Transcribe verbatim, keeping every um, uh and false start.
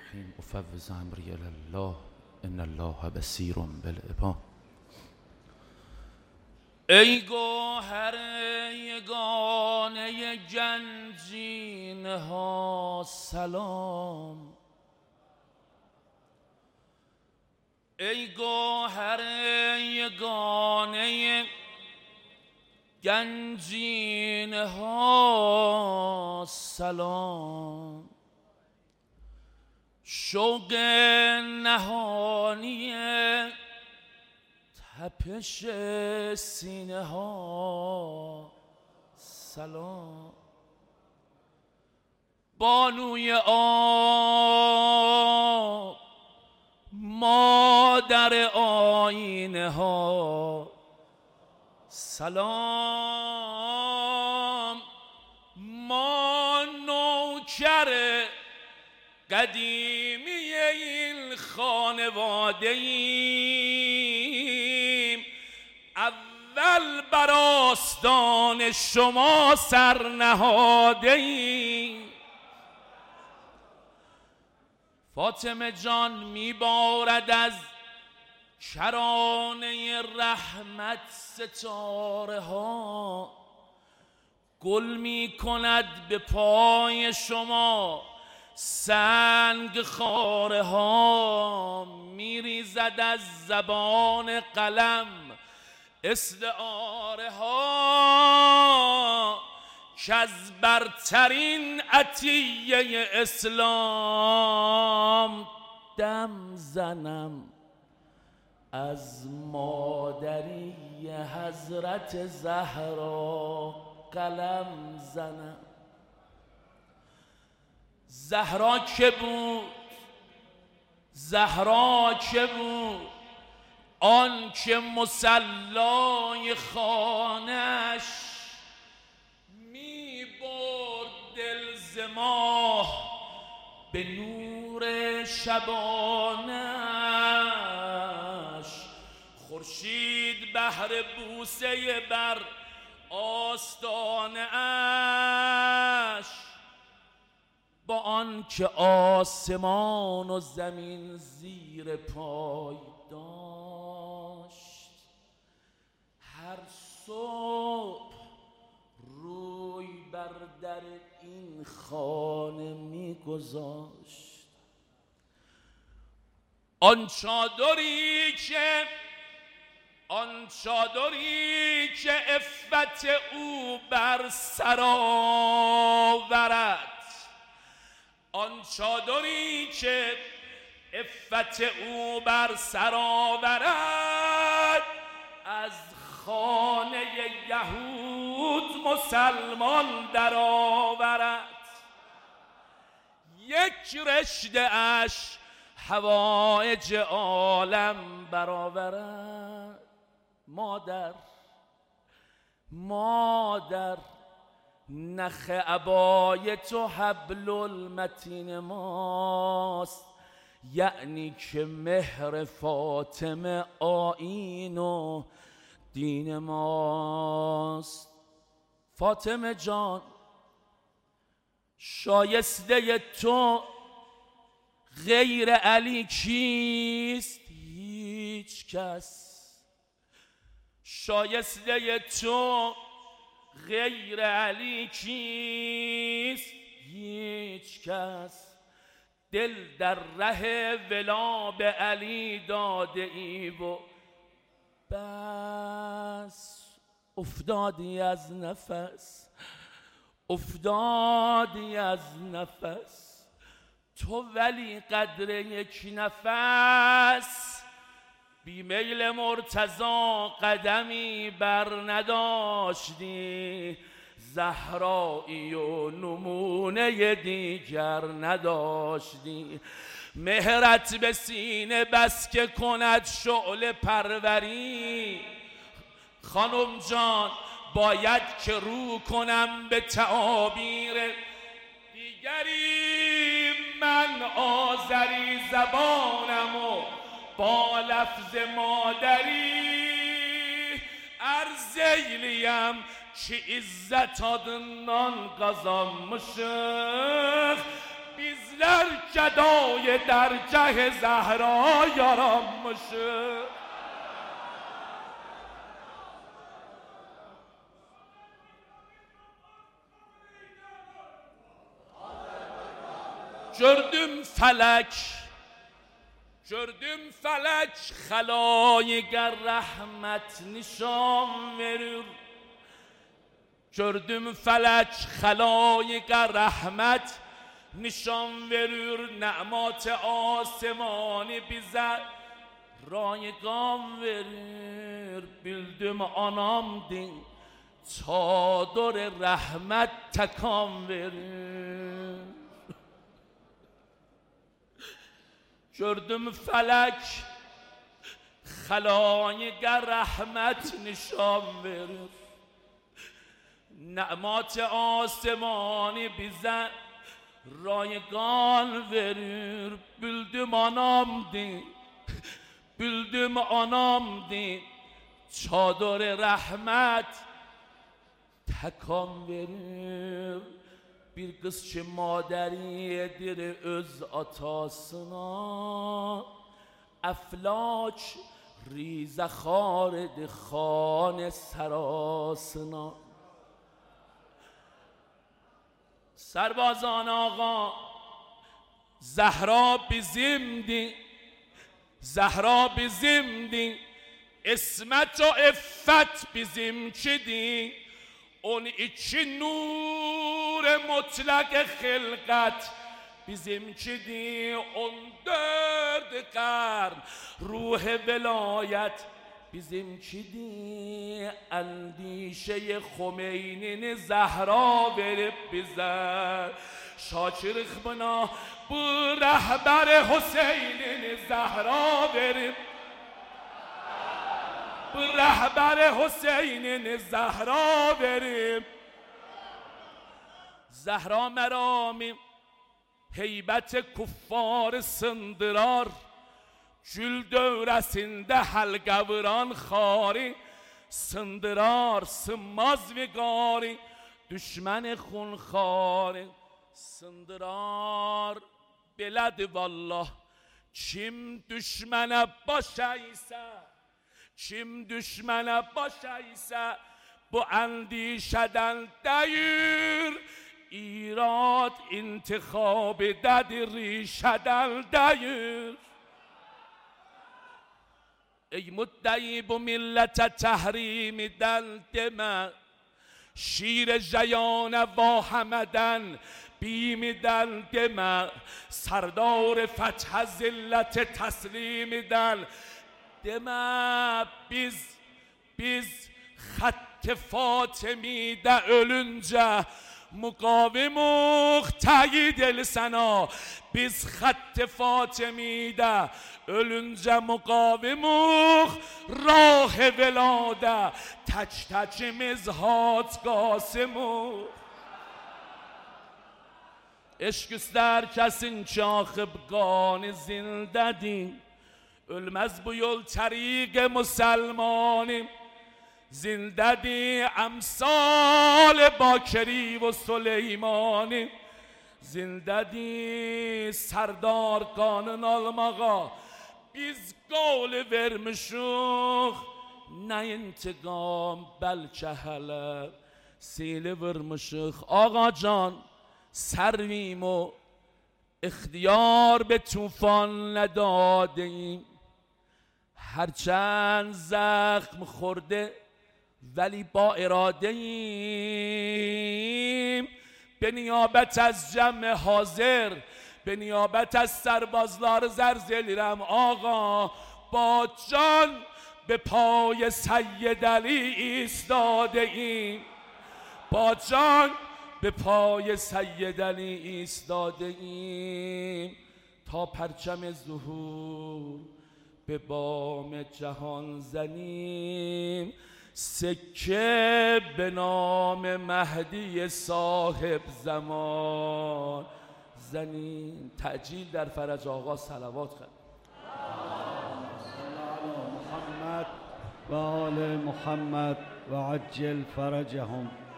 الرحیم افوض امری الی الله ان الله بصیر بالعباد. ای گوهر یگانه گنجینه ها سلام، ای گوهر یگانه گنجینه ها سلام، شوق نهانی تپش سینه ها سلام، بانوی آب مادر آینه ها سلام، ما نوکر قدیمی این خانواده ایم، اول بر آستان شما سر نهاده ایم. فاطمه جان میبارد از کرانه رحمت ستاره ها، گل می کند به پای شما سنگ خاره ها، می ریزد از زبان قلم استعاره ها، که از برترین عطیه اسلام دم زنم از مادری حضرت زهرا قلم زنم. زهرا که بود، زهرا که بود، آن که مصلای خانش می برد دل ز ماه به نور شبانش، خورشید بهر بوسه بر آستانه اش، با آن که آسمان و زمین زیر پای داشت، هر صبح روی بر در این خانه میگذاشت. آن چادری که آن چادری که عفت او بر سر آورد، آن چادری که عفت او بر سر آورد، از خانه یهود مسلمان در آورد. یک رشته اش حوایج عالم برآورد. مادر مادر نخ عبای تو حبل المتین ماست، یعنی که مهر فاطمه آیین و دین ماست. فاطمه جان شایسته تو غیر علی کیست؟ هیچ کس. شایسته تو غیر علی کیست؟ هیچ کس. دل در ره ولا به علی داده ای و بس، افتادی از نفس، افتادی از نفس، تو ولی قدر یک نفس بی میل مرتضی قدمی بر نداشتی، زهرایی و نمونه دیگر نداشتی. مهرت به سینه بس که کند شعله پروری. خانم جان باید که رو کنم به تعابیر دیگری، من آذری زبانم و با لفظ مادری ارزیلیم که عزت adından kazanmışıq. Bizler جدای درگه زهرا یارم باشه. gördüm felek gördüm felek halayığa rahmet nişan verir. Gördüm felek halayığa rahmet nişan verir. Ne'mat asmani bize raygan verir. Bildim anam din çadır rahmet tekan verir. Gördüm felek halayığa rahmet nişan verir. Ne'mat asmani bize raygan verir. Bildim anamdi bildim anamdi çadır rahmet tekan verir. Bir kız ki maderidir öz atasına, eflaç ریزه خارد خانه سراسنا. سربازان آقا زهرا bizimdi زهرا bizimdi اسمت و عفت bizimkidi. اون iki nur mutlak خلقت bizimkidi. on dört qarn ruh velayet bizimkidi. اندیشه خمینین زهرا verip bize. Şakirlik buna bu rehber Hüseyin'in Zehra verip bu rehber Hüseyin'in Zehra verip. Zehra merami heybet kuffar sındırar. Gül dövresinde halqa vuran xari sındırar. Sınmaz vigari düşmən xunxari sındırar. Belədir vallah kim düşmənə baş əysə, kim düşmənə baş əysə bu əndişədən deyir. İrad intikab dədir rişədən deyir. Ey müddəyi bu millətə təhrimidən demə. شیر جیان واهمدن بیمیدن دمه. سردار فتح ذلت تسلیمیدن deme. Biz biz خط فاطمی'de ölünce mukavimuk teyit el sana. Biz خط فاطمی'de ölünce mukavimuk rah velade. Tək təkimiz hac qasımuk. Eşq üstər kəsin ki axıb qani zindədir. Ölməz bu yol təriq müsəlmanim. Zindədir əmsal Bakeri və Süleymani. Zindədir sərdar qanın almağa. Biz qol vermişik. Ne intikam belki hele sili vurmuşuk. Ağa can servim و اختیار به طوفان ندادیم. هرچند زخم خورده ولی با اراده ایم. به نیابت از جمع حاضر به نیابت از سربازlar زرزلیرم آقا با جان به پای سید علی ایستاده ایم. با جان به پای سید علی ایستاده ایم تا پرچم ظهور به بام جهان زنیم. سکه به نام مهدی صاحب زمان زنیم. تعجیل در فرج آقا صلوات خواهد و آل محمد و عجل فرجهم.